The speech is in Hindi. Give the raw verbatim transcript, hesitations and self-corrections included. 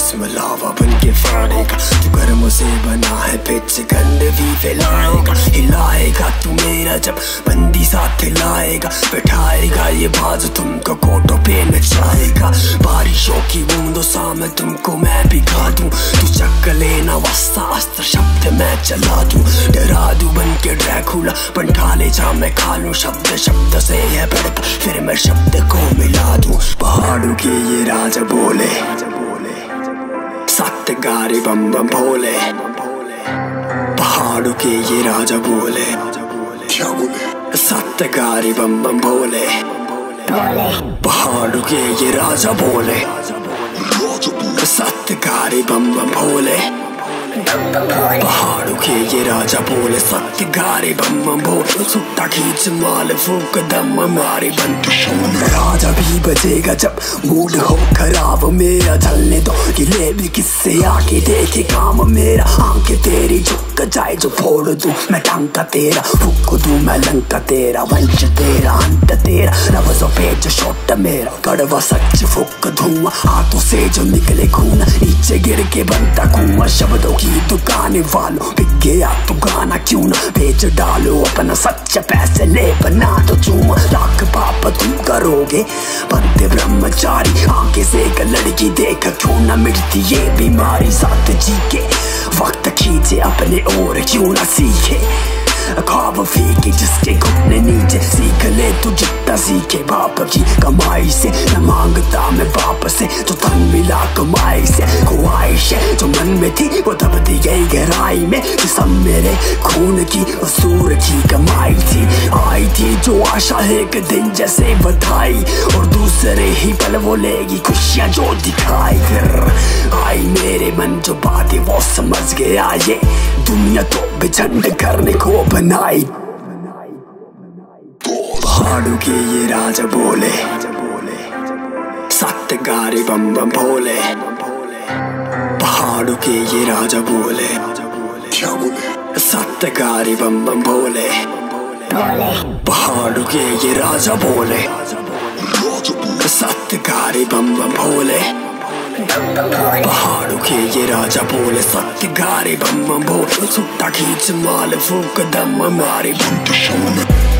भस्म लावा बन के फाड़ेगा, तू गर्म से बना है पिच गंध भी फैलाएगा। हिलाएगा तू मेरा जब बंदी साथ लाएगा, बैठाएगा ये बाज तुमको कोटों पे नचाएगा। बारिशों की बूंदों सा मैं तुमको मैं भिगा दूं, तू चक लेना वस्ता अस्त्र शब्द मैं चला दूं। डरा दूं बन के ड्रैकुला पंठा ले जा मैं खा लूं, शब्द शब्द से है बढ़ता फिर मैं शब्द को मिला दूं। पहाड़ों के ये राजा बोले, सत्य गारे बम बम भोले। पहाड़ों के ये राजा बोले, क्या बोले? सत्य गारे बम बम भोले। पहाड़ों के ये राजा बोले, सत्य गारे बम बम भोले। पहाड़ों के ये राजा बोले, सत्य गारे बम बम भोले। सुट्टा खींच माल फूक दम मारे बंद राजा भी बजेगा जब मूड हो खराब मेरा। चलने दो गिले भी किससे आके देखे काम मेरा। आंखें तेरी झुक जाए जो फोड़ दूं मैं टांका तेरा, फूक दूं मैं लंका तेरा। वंश तेरा अंत तेरा, लफ्जों पे जो शॉट मेरा। कड़वा सच फूक धुआं हाथों से जो निकले खून, नीचे गिर के बनता कुआं। शब्दों की दुकान वालों बिक गया तू गाना क्यों ना बेच डालो अपना सच्चा, पैसे ले बना तो चूमा। लाख पाप तुम करोगे बंदे ब्रह्मचारी, आंखें से एक लड़की देख क्यों ना मिटती ये बीमारी। साथ जी के वक्त खींचे अपने ओर क्यों ना सीखे, ख्वाब फीके जिसके घुटने नीचे। सीख ले तू जितना सीखे बाप की कमाई से, न मांगता मैं बाप से जो धन मिला कमाई से। ख्वाहिश है जो मन में थी वो तब दी गई गहराई में, जिसम मेरे खून की वसूर की कमाई थी। आई थी जो आशा एक दिन जैसे बधाई, और दूसरे ही पल वो लेगी खुशियाँ जो दिखाई। फिर आई मेरे मन जो बातें वो समझ गया, ये दुनिया तो बेझंड करने को बनाई। पहाड़ों के ये राजा बोले, सत्य गारे बम बम भोले। पहाड़ों के ये राजा बोले, क्या बोले? सत्य गारे बम बम भोले। पहाड़ों के ये राजा बोले, सत्य गारे बम बम भोले। पहाड़ों के ये राजा बोले, सत्य गारे बम बम भोले। सुट्टा खींच माल फूक दम मारे बंद